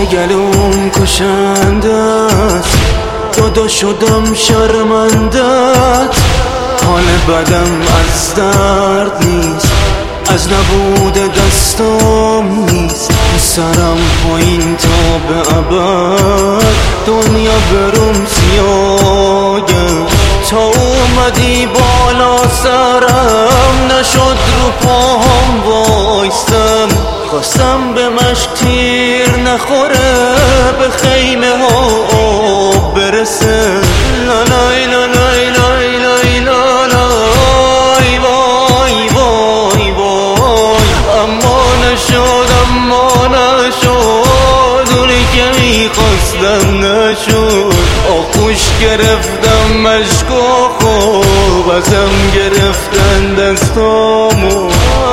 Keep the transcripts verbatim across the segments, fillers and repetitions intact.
گلوم کشنده است، دادا شدم شرمندت. حال بدم از درد نیست، از نبود دستم نیست. سرم پایین تا به ابد، دنیا بروم سیاگم. تا اومدی بالا سرم، نشد رو پاهم وایستم. خواستم به مشک تیر نخوره، به خیمه ها آب برسه. لالای لالای لالای لالای لالای وای وای وای. اما نشد اما نشد، اونی که میخواستم نشد. آغوش گرفتم مشک و خوب، ازم گرفتن دستامو.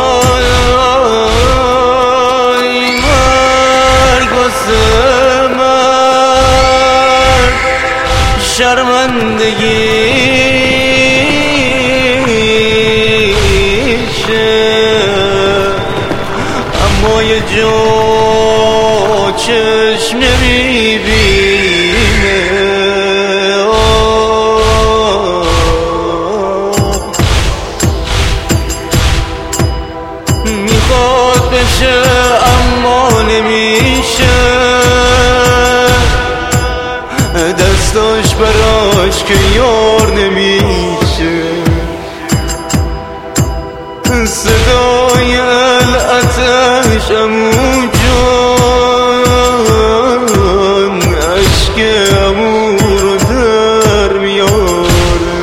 شرمندگیشه، اما یه جا چشم نمیبینه. میخواد بشه اما نمیشه، دستاش براش که یار نمیشه. صدای العتش عمو جان، عشق عمو رو در میاره.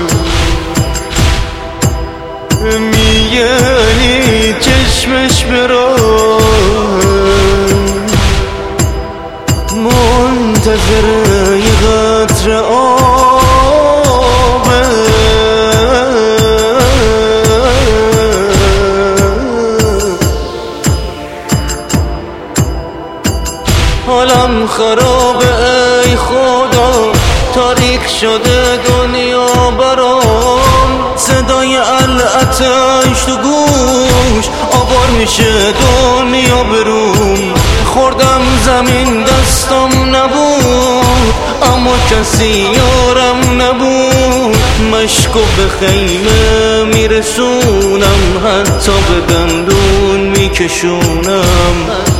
میگنی چشمش برای منتظر یه قطره آبه. حالم خرابه ای خدا، تاریک شده دنیا برام. صدای العتش تو گوش، آوار میشه دنیا بروم. خوردم زمین دستم نبود، اما کسی یارم نبود. مشکو به خیمه میرسونم، حتی به دندون میکشونم.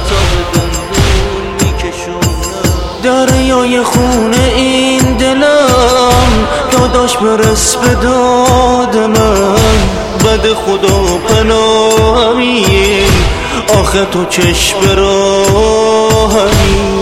دریای خونه این دلم، داداش برس به داد من. بد خدا پناهمین، آخه تو چشم راهمی.